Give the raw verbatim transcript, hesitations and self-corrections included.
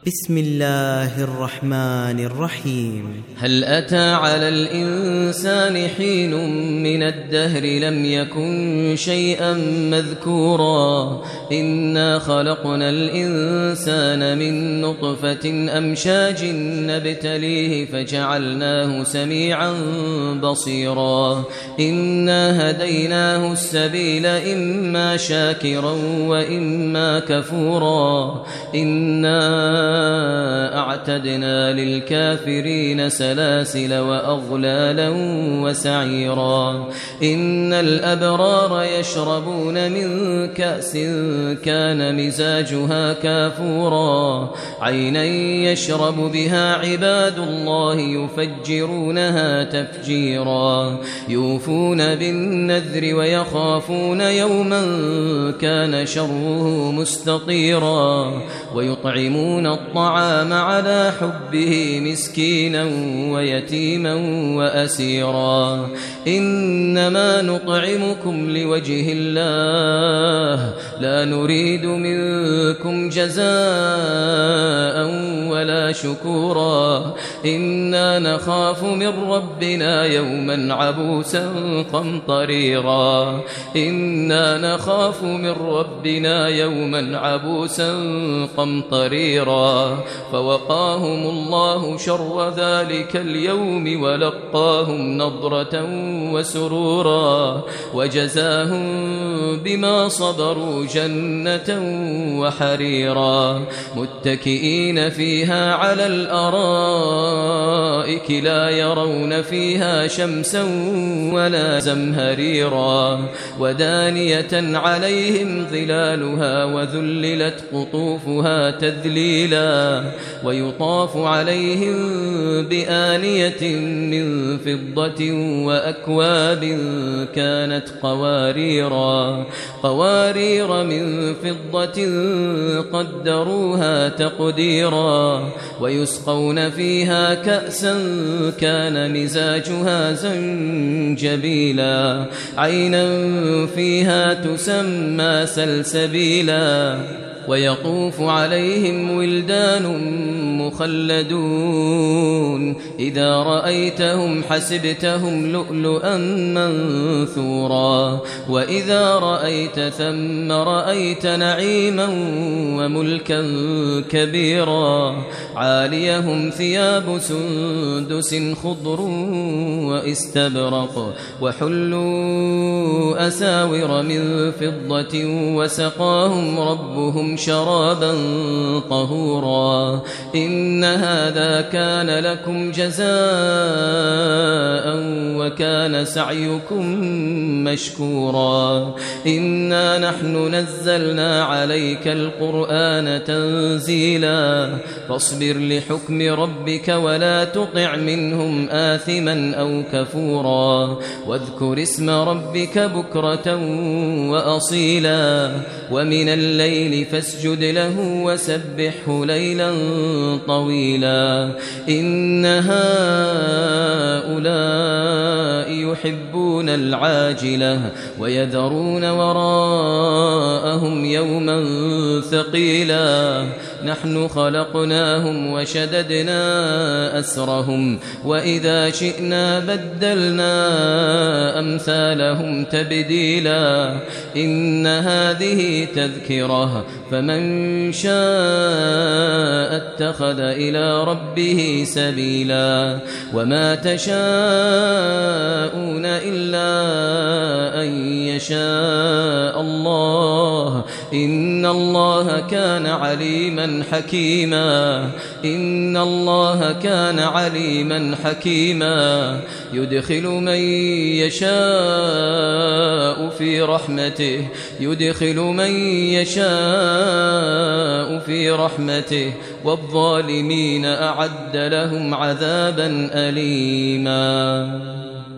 بسم الله الرحمن الرحيم. هل أتى على الإنسان حين من الدهر لم يكن شيئا مذكورا إنا خلقنا الإنسان من نطفة أمشاج نبتليه فجعلناه سميعا بصيرا إنا هديناه السبيل إما شاكرا وإما كفورا إنا أعتدنا للكافرين سلاسل وأغلالا وسعيرا إن الأبرار يشربون من كأس كان مزاجها كافورا عينا يشرب بها عباد الله يفجرونها تفجيرا يوفون بالنذر ويخافون يوما كان شره مستطيرا ويطعمون الطعام على حبه مسكينا ويتيما وأسيرا إنما نطعمكم لوجه الله لا نريد منكم جزاء ولا شكورا إنا نخاف من ربنا يوما عبوسا قمطريرا إنا نخاف من ربنا يوما عبوسا قمطريرا فوقاهم الله شر ذلك اليوم ولقاهم نضرة وسرورا وجزاهم بما صبروا جنة وحريرا متكئين فيها على الأرائك لا يرون فيها شمسا ولا زمهريرا ودانية عليهم ظلالها وذللت قطوفها تذليلا ويطاف عليهم بآنية من فضة وأكواب كانت قواريرا قوارير من فضة قدروها تقديرا ويسقون فيها كأسا كان مزاجها زنجبيلا عينا فيها تسمى سلسبيلا ويطوف عليهم ولدان مخلدون إذا رأيتهم حسبتهم لؤلؤا منثورا وإذا رأيت ثم رأيت نعيما وملكا كبيرا عاليهم ثياب سندس خضر واستبرق وحلوا أساور من فضة وسقاهم ربهم شرابا طهورا إن هذا كان لكم جزاء وكان سعيكم مشكورا إنا نحن نزلنا عليك القرآن تنزيلا فاصبر لحكم ربك ولا تطع منهم آثما أو كفورا واذكر اسم ربك بكرة وأصيلا ومن الليل فاسجد له وسبحه ليلا طويلا إن هؤلاء يحبون العاجلة ويذرون وراءهم يوما ثقيلا نحن خلقناهم وشددنا أسرهم وإذا شئنا بدلنا أمثالهم تبديلا إن هذه تذكرة فمن شاء اتخذ إلى ربه سبيلا وما تشاءون إلا أن يشاء الله إن الله كان عليما حكيما إن الله كان عليما حكيما يدخل من يشاء في رحمته يدخل من يشاء في رحمته والظالمين أعد لهم عذابا أليما.